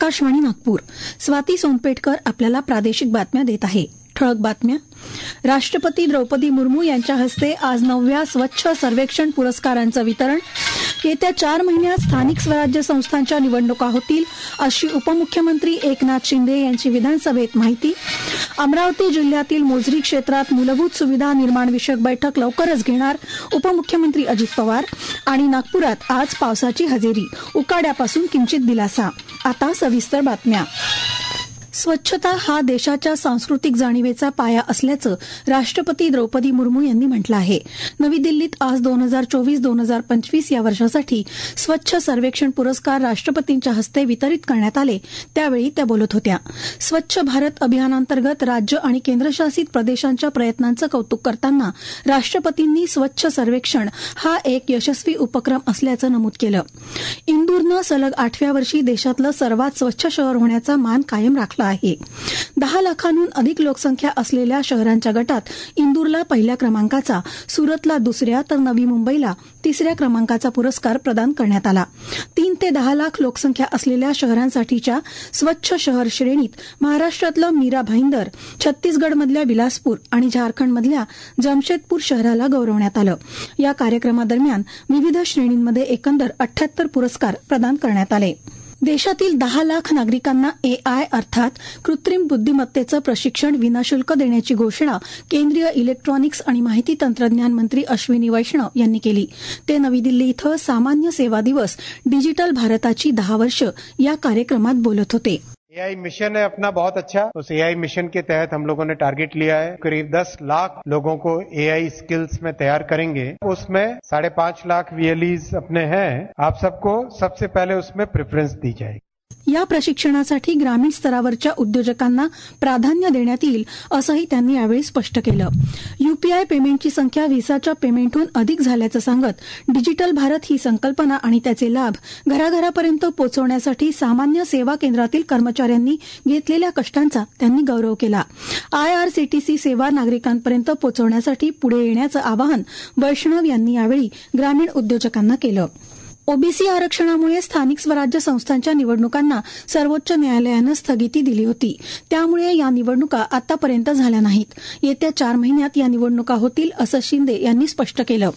आकाशवाणी नागपूर. स्वाती सोनपेठकर आपल्याला प्रादेशिक बातम्या देत आहे. ठळक बातम्या. राष्ट्रपती द्रौपदी मुर्मू यांच्या हस्ते आज 9व्या स्वच्छ सर्वेक्षण पुरस्कारांचं वितरण. येत्या 4 महिन्यात स्थानिक स्वराज्य संस्थांच्या निवडणुका होतील अशी उपमुख्यमंत्री एकनाथ शिंदे यांची विधानसभेत माहिती. अमरावती जिल्ह्यातील मोझरी क्षेत्रात मूलभूत सुविधा निर्माण विषयक बैठक लवकरच घेणार उपमुख्यमंत्री अजित पवार. आणि नागपुरात आज पावसाची हजेरी. उकाड्यापासून किंचित दिलासा. आता सविस्तर बातम्या. स्वच्छता हा देशाच्या सांस्कृतिक जाणीवेचा पाया असल्याचं राष्ट्रपती द्रौपदी मुर्मू यांनी म्हटलं आहे. नवी दिल्लीत आज 2024-2025 या वर्षासाठी स्वच्छ सर्वेक्षण पुरस्कार राष्ट्रपतींच्या हस्ते वितरित करण्यात आले. त्यावेळी त्या बोलत होत्या. स्वच्छ भारत अभियानांतर्गत राज्य आणि केंद्रशासित प्रदेशांच्या प्रयत्नांचं कौतुक करताना राष्ट्रपतींनी स्वच्छ सर्वेक्षण हा एक यशस्वी उपक्रम असल्याचं नमूद केलं. इंदूरनं सलग 8व्या वर्षी देशातलं सर्वात स्वच्छ शहर होण्याचा मान कायम राखला आहे. 10 लाखांहून अधिक लोकसंख्या असलेल्या शहरांच्या गटात इंदूरला पहिल्या क्रमांकाचा, सुरतला दुसऱ्या तर नवी मुंबईला 3ऱ्या क्रमांकाचा पुरस्कार प्रदान करण्यात आला. 3 ते 10 लाख लोकसंख्या असलेल्या शहरांसाठीच्या स्वच्छ शहर श्रेणीत महाराष्ट्रातलं मीरा भाईंदर, छत्तीसगडमधल्या बिलासपूर आणि झारखंडमधल्या जमशेदपूर शहराला गौरवण्यात आलं. या कार्यक्रमादरम्यान विविध श्रेणींमध्ये एकंदर 78 पुरस्कार प्रदान करण्यात आले. देशातील 10 लाख नागरिकांना AI अर्थात कृत्रिम बुद्धिमत्तेचं प्रशिक्षण विनाशुल्क देण्याची घोषणा केंद्रीय इलेक्ट्रॉनिक्स आणि माहिती तंत्रज्ञान मंत्री अश्विनी वैष्णव यांनी केली. ते नवी दिल्ली इथं सामान्य सेवा दिवस डिजिटल भारताची 10 वर्ष या कार्यक्रमात बोलत होते. AI मिशन है अपना बहुत अच्छा. उस AI मिशन के तहत हम लोगों ने टारगेट लिया है. करीब 10 लाख लोगों को AI स्किल्स में तैयार करेंगे. उसमें 5.5 लाख VLEs अपने हैं. आप सबको सबसे पहले उसमें प्रेफरेंस दी जाएगी. या प्रशिक्षणासाठी ग्रामीण स्तरावरच्या उद्योजकांना प्राधान्य देण्यात येईल असंही त्यांनी यावेळी स्पष्ट केलं. UPI पेमेंटची संख्या व्हिसाच्या पेमेंटहून अधिक झाल्याचं सांगत डिजिटल भारत ही संकल्पना आणि त्याचे लाभ घराघरापर्यंत पोहोचवण्यासाठी सामान्य सेवा केंद्रातील कर्मचाऱ्यांनी घेतलेल्या कष्टांचा त्यांनी गौरव केला. IRCTC सेवा नागरिकांपर्यंत पोहोचवण्यासाठी पुढे येण्याचं आवाहन वैष्णव यांनी यावेळी ग्रामीण उद्योजकांना केलं. ओबीसी आरक्षणामुळे स्थानिक स्वराज्य संस्थांच्या निवडणुकांना सर्वोच्च न्यायालयानं स्थगिती दिली होती. त्यामुळे या निवडणुका आतापर्यंत झाल्या नाहीत. येत्या 4 महिन्यात या निवडणुका होतील असं शिंदे यांनी स्पष्ट केलं.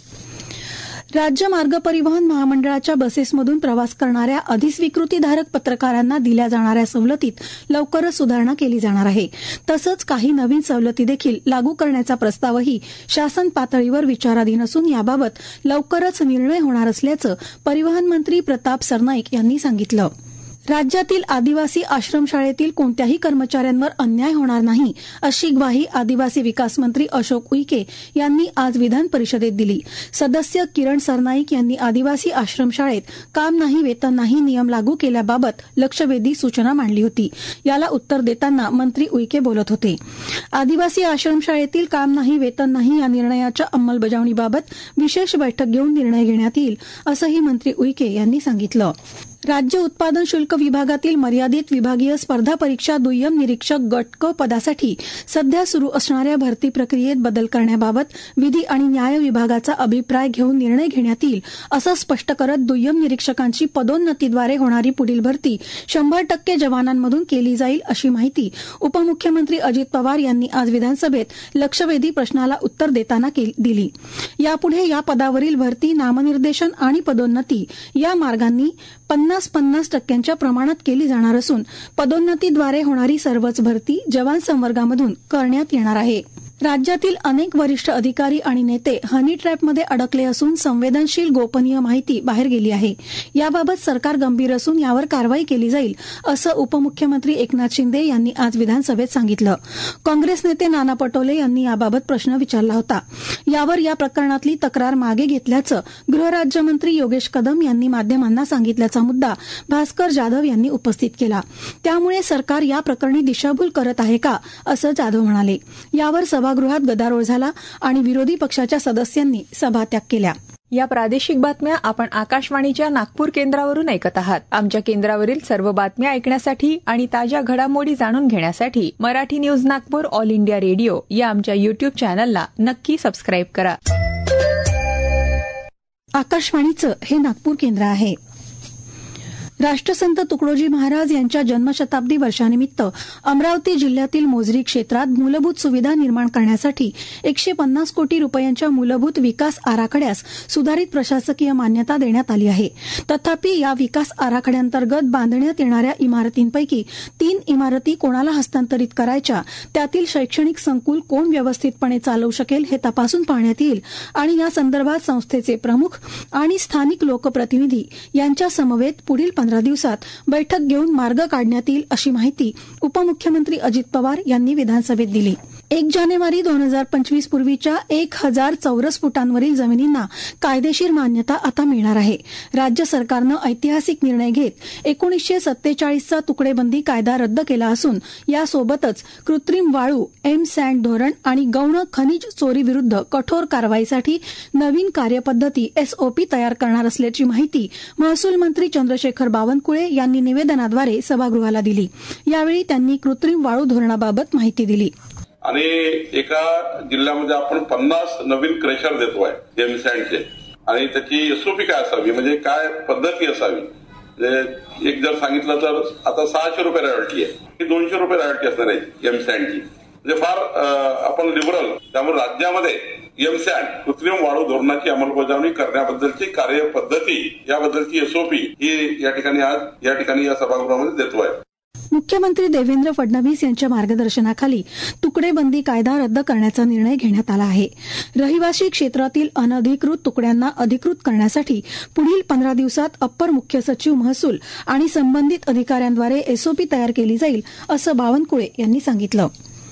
राज्य मार्ग परिवहन महामंडळाच्या बसेसमधून प्रवास करणाऱ्या अधिस्वीकृतीधारक पत्रकारांना दिल्या जाणाऱ्या सवलतीत लवकरच सुधारणा केली जाणार आहे. तसंच काही नवीन सवलती देखील लागू करण्याचा प्रस्तावही शासन पातळीवर विचाराधीन असून याबाबत लवकरच निर्णय होणार असल्याचं परिवहन मंत्री प्रताप सरनाईक यांनी सांगितलं. राज्यातील आदिवासी आश्रमशाळेतील कोणत्याही कर्मचाऱ्यांवर अन्याय होणार नाही अशी ग्वाही आदिवासी विकास मंत्री अशोक उईके यांनी आज विधान परिषदेत दिली. सदस्य किरण सरनाईक यांनी आदिवासी आश्रमशाळेत काम नाही वेतन नाही नियम लागू केल्याबाबत लक्षवेधी सूचना मांडली होती. याला उत्तर देताना मंत्री उईके बोलत होते. आदिवासी आश्रमशाळेतील काम नाही वेतन नाही या निर्णयाच्या अंमलबजावणीबाबत विशेष बैठक घेऊन निर्णय घेण्यात येईल असंही मंत्री उईके यांनी सांगितलं. राज्य उत्पादन शुल्क विभागातील मर्यादित विभागीय स्पर्धा परीक्षा दुय्यम निरीक्षक गट क पदासाठी सध्या सुरू असणाऱ्या भरती प्रक्रियेत बदल करण्याबाबत विधी आणि न्याय विभागाचा अभिप्राय घेऊन निर्णय घेण्यात येईल असं स्पष्ट करत दुय्यम निरीक्षकांची पदोन्नतीद्वारे होणारी पुढील भरती 100% जवानांमधून केली जाईल अशी माहिती उपमुख्यमंत्री अजित पवार यांनी आज विधानसभेत लक्षवेधी प्रश्नाला उत्तर देताना दिली. यापुढे या पदावरील भरती नामनिर्देशन आणि पदोन्नती या मार्गांनी 50-50% प्रमाणात केली जाणार असून पदोन्नतीद्वारे होणारी सर्वच भरती जवान संवर्गामधून करण्यात येणार आहे. राज्यातील अनेक वरिष्ठ अधिकारी आणि नेते हनी ट्रॅपमध्ये अडकले असून संवेदनशील गोपनीय माहिती बाहेर गेली आहे. याबाबत सरकार गंभीर असून यावर कारवाई केली जाईल असं उपमुख्यमंत्री एकनाथ शिंदे यांनी आज विधानसभेत सांगितलं. काँग्रेस नेते नाना पटोले यांनी याबाबत प्रश्न विचारला होता. यावर या प्रकरणातली तक्रार मागे घेतल्याचं गृहराज्यमंत्री योगेश कदम यांनी माध्यमांना सांगितल्याचा मुद्दा भास्कर जाधव यांनी उपस्थित केला. त्यामुळे सरकार या प्रकरणी दिशाभूल करत आहे का असं जाधव म्हणाले. यावर सभागृहात गदारोळ झाला आणि विरोधी पक्षाच्या सदस्यांनी सभात्याग केला. या प्रादेशिक बातम्या आपण आकाशवाणीच्या नागपूर केंद्रावरून ऐकत आहात. आमच्या केंद्रावरील सर्व बातम्या ऐकण्यासाठी आणि ताज्या घडामोडी जाणून घेण्यासाठी Marathi news Nagpur all India radio या आमच्या युट्यूब चॅनलला नक्की सबस्क्राईब करा. आकाशवाणीचं हे नागपूर केंद्र आहे. राष्ट्रसंत तुकडोजी महाराज यांच्या जन्मशताब्दी वर्षानिमित्त अमरावती जिल्ह्यातील मोझरी क्षेत्रात मूलभूत सुविधा निर्माण करण्यासाठी 150 कोटी रुपयांच्या मूलभूत विकास आराखड्यास सुधारित प्रशासकीय मान्यता देण्यात आली आहे. तथापि या विकास आराखड्यांतर्गत बांधण्यात येणाऱ्या इमारतींपैकी 3 इमारती कोणाला हस्तांतरित करायच्या, त्यातील शैक्षणिक संकुल कोण व्यवस्थितपणे चालवू शकेल हे तपासून पाहण्यात येईल आणि या संदर्भात संस्थेचे प्रमुख आणि स्थानिक लोकप्रतिनिधी यांच्या समवेत पुढील 15 दिवसात बैठक घेऊन मार्ग काढण्यात येईल, अशी माहिती उपमुख्यमंत्री अजित पवार यांनी विधानसभेत दिली. 1 जानेवारी 2025 पूर्वीच्या 1000 चौरस फुटांवरील जमिनींना कायदेशीर मान्यता आता मिळणार आहे. राज्य सरकारनं ऐतिहासिक निर्णय घेत 1947चा तुकडेबंदी कायदा रद्द केला असून यासोबतच कृत्रिम वाळू, सँड धोरण आणि गौण खनिज चोरीविरुद्ध कठोर कारवाईसाठी नवीन कार्यपद्धती SOP तयार करणार असल्याची माहिती महसूल मंत्री चंद्रशेखर बावनकुळे यांनी निवेदनाद्वारे सभागृहाला दिली. यावेळी त्यांनी कृत्रिम वाळू धोरणाबाबत माहिती दिली. आणि एका जिल्ह्यामध्ये आपण 50 नवीन क्रेशर देतोय सँडचे, आणि त्याची SOP काय असावी, म्हणजे काय पद्धती असावी. एक जर सांगितलं तर आता 600 रुपये रॉयल्टी आहे, की 200 रुपये रॉयल्टी असणार आहे सँडची. म्हणजे फार आपण लिबरल. त्यामुळे राज्यामध्ये सँड कृत्रिम वाळू धोरणाची अंमलबजावणी करण्याबद्दलची कार्यपद्धती, याबद्दलची SOP ही या ठिकाणी या सभागृहामध्ये देतोय. मुख्यमंत्री देवेंद्र फडणवीस यांच्या मार्गदर्शनाखाली तुकडेबंदी कायदा रद्द करण्याचा निर्णय घेण्यात आला आहे. रहिवासी क्षेत्रातील अनधिकृत तुकड्यांना अधिकृत करण्यासाठी पुढील 15 दिवसात अप्पर मुख्य सचिव महसूल आणि संबंधित अधिकाऱ्यांद्वारे SOP तयार केली जाईल, असं बावनकुळे यांनी सांगितलं.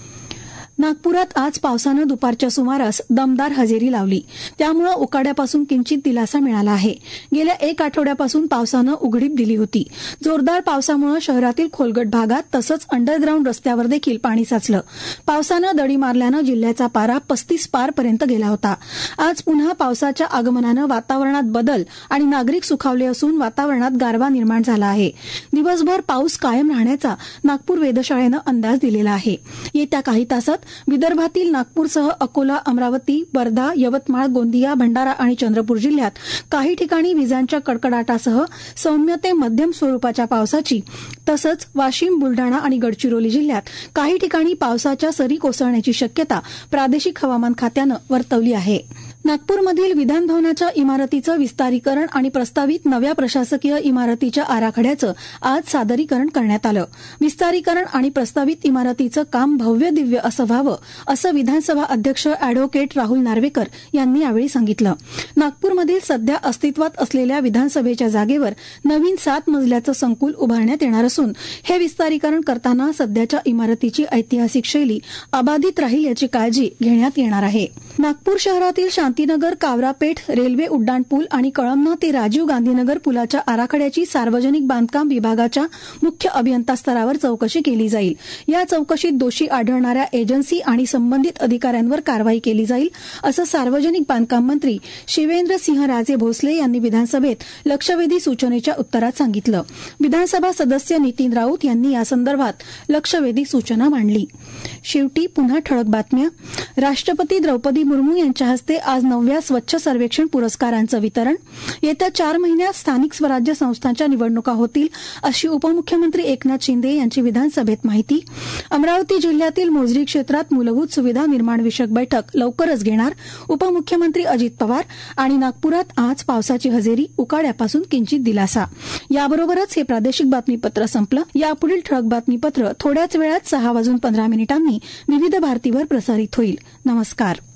नागपुरात आज पावसानं दुपारच्या सुमारास दमदार हजेरी लावली. त्यामुळे उकाड्यापासून किंचित दिलासा मिळाला आहे. गेल्या 1 आठवड्यापासून पावसानं उघडीप दिली होती. जोरदार पावसामुळे शहरातील खोलगट भागात तसंच अंडरग्राऊंड रस्त्यावर देखील पाणी साचलं. पावसानं दडी मारल्यानं जिल्ह्याचा पारा 35 पारपर्यंत गेला होता. आज पुन्हा पावसाच्या आगमनानं वातावरणात बदल आणि नागरिक सुखावले असून वातावरणात गारवा निर्माण झाला आहे. दिवसभर पाऊस कायम राहण्याचा नागपूर वेधशाळेनं अंदाज दिलेला आहे. येत्या काही तासात विदर्भातील नागपूरसह अकोला, अमरावती, वर्धा, यवतमाळ, गोंदिया, भंडारा आणि चंद्रपूर जिल्ह्यात काही ठिकाणी विजांच्या कडकडाटासह सौम्य ते मध्यम स्वरूपाच्या पावसाची, तसंच वाशिम, बुलढाणा आणि गडचिरोली जिल्ह्यात काही ठिकाणी पावसाच्या सरी कोसळण्याची शक्यता प्रादेशिक हवामान खात्यानं वर्तवली आहे. नागपूरमधील विधानभवनाच्या इमारतीचं विस्तारीकरण आणि प्रस्तावित नव्या प्रशासकीय इमारतीच्या आराखड्याचं आज सादरीकरण करण्यात आलं. विस्तारीकरण आणि प्रस्तावित इमारतीचं काम भव्य दिव्य असं व्हावं, असं विधानसभा अध्यक्ष अॅडव्होकेट राहुल नार्वेकर यांनी यावेळी सांगितलं. नागपूरमधील सध्या अस्तित्वात असलेल्या विधानसभेच्या जागेवर नवीन 7 मजल्याचं संकुल उभारण्यात येणार असून हे विस्तारीकरण करताना सध्याच्या इमारतीची ऐतिहासिक शैली अबाधित राहील याची काळजी घेण्यात येणार आहे. नागपूर शहरातील शांतीनगर कावरापेठ रेल्वे उड्डाणपूल आणि कळमना ते राजीव गांधीनगर पुलाच्या आराखड्याची सार्वजनिक बांधकाम विभागाच्या मुख्य अभियंता स्तरावर चौकशी केली जाईल. या चौकशीत दोषी आढळणाऱ्या एजन्सी आणि संबंधित अधिकाऱ्यांवर कारवाई केली जाईल, असं सार्वजनिक बांधकाम मंत्री शिवेंद्रसिंहराजे भोसले यांनी विधानसभेत लक्षवेधी सूचनेच्या उत्तरात सांगितलं. विधानसभा सदस्य नितीन राऊत यांनी यासंदर्भात लक्षवेधी सूचना मांडली. शेवटी पुन्हा ठळक बातम्या. राष्ट्रपती द्रौपदी मुर्मू यांच्या हस्ते आज 9व्या स्वच्छ सर्वेक्षण पुरस्कारांचं वितरण. येत्या 4 महिन्यात स्थानिक स्वराज्य संस्थांच्या निवडणुका होतील, अशी उपमुख्यमंत्री एकनाथ शिंदे यांची विधानसभेत माहिती. अमरावती जिल्ह्यातील मोझरी क्षेत्रात मूलभूत सुविधा निर्माण विषयक बैठक लवकरच घेणार, उपमुख्यमंत्री अजित पवार. आणि नागपुरात आज पावसाची हजेरी, उकाड्यापासून किंचित दिलासा. याबरोबरच हे प्रादेशिक बातमीपत्र संपलं. यापुढील ठळक बातमीपत्र थोड्याच वेळात 6:15 विविध भारतीवर प्रसारित होईल. नमस्कार.